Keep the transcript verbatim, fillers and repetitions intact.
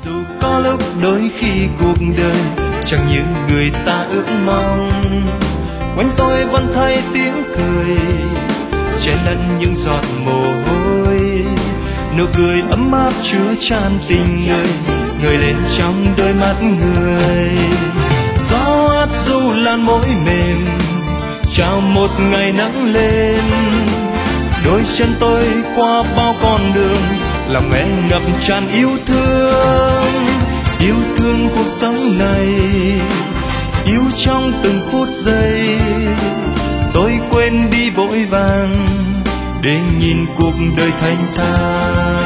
Dù có lúc đôi khi cuộc đời chẳng như người ta ước mong, quanh tôi vẫn thấy tiếng cười che lẫn những giọt mồ hôi. Nụ cười ấm áp chứa chan tình người ngời lên trong đôi mắt người. Gió át du lan môi mềm chào một ngày nắng lên, đôi chân tôi qua bao con đường, lòng em ngập tràn yêu thương. Yêu thương cuộc sống này, yêu trong từng phút giây, tôi quên đi vội vàng để nhìn cuộc đời thanh thang.